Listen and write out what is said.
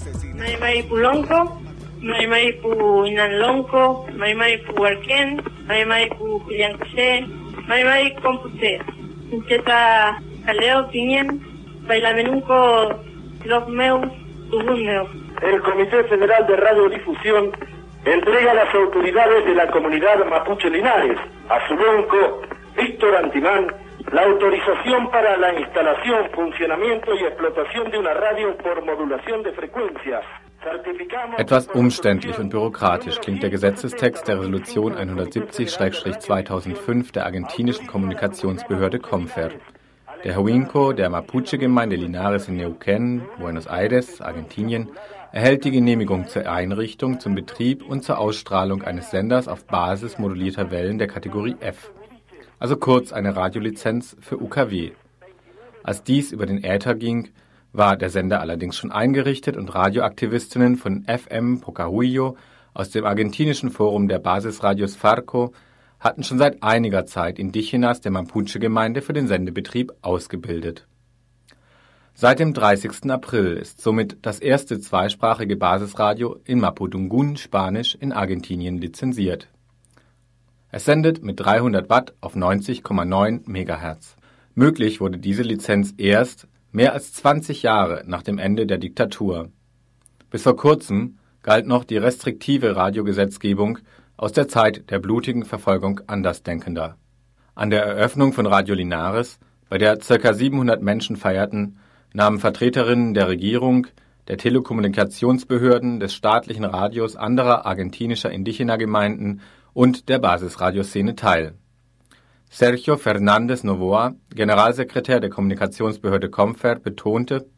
Maimai Pulonco, Maimai Pu Inanlonco, Maimai Pu Arquen, Maimai Pu Piliancse, Maimai Compute, Incheta Caleo Piñen, Bailamenunco Los Meus, Tubun Meus. El Comité Federal de Radiodifusión entrega a las autoridades de la comunidad Mapuche Linares, a Zulonco, Víctor Antimán, la autorización para la instalación, funcionamiento y explotación de una radio por modulación de frecuencias. Etwas umständlich und bürokratisch klingt der Gesetzestext der Resolution 170/2005 der argentinischen Kommunikationsbehörde COMFER. Der Huinco der Mapuche-Gemeinde Linares in Neuquén, Buenos Aires, Argentinien, erhält die Genehmigung zur Einrichtung, zum Betrieb und zur Ausstrahlung eines Senders auf Basis modulierter Wellen der Kategorie F, also kurz eine Radiolizenz für UKW. Als dies über den Äther ging, war der Sender allerdings schon eingerichtet und Radioaktivistinnen von FM Pocahuillo aus dem argentinischen Forum der Basisradios Farco hatten schon seit einiger Zeit Indigenas der Mapuche-Gemeinde für den Sendebetrieb ausgebildet. Seit dem 30. April ist somit das erste zweisprachige Basisradio in Mapudungun, Spanisch, in Argentinien lizenziert. Es sendet mit 300 Watt auf 90,9 Megahertz. Möglich wurde diese Lizenz erst mehr als 20 Jahre nach dem Ende der Diktatur. Bis vor kurzem galt noch die restriktive Radiogesetzgebung aus der Zeit der blutigen Verfolgung Andersdenkender. An der Eröffnung von Radio Linares, bei der ca. 700 Menschen feierten, nahmen Vertreterinnen der Regierung, der Telekommunikationsbehörden, des staatlichen Radios anderer argentinischer Indigena-Gemeinden und der Basisradioszene teil. Sergio Fernández Novoa, Generalsekretär der Kommunikationsbehörde COMFER, betonte: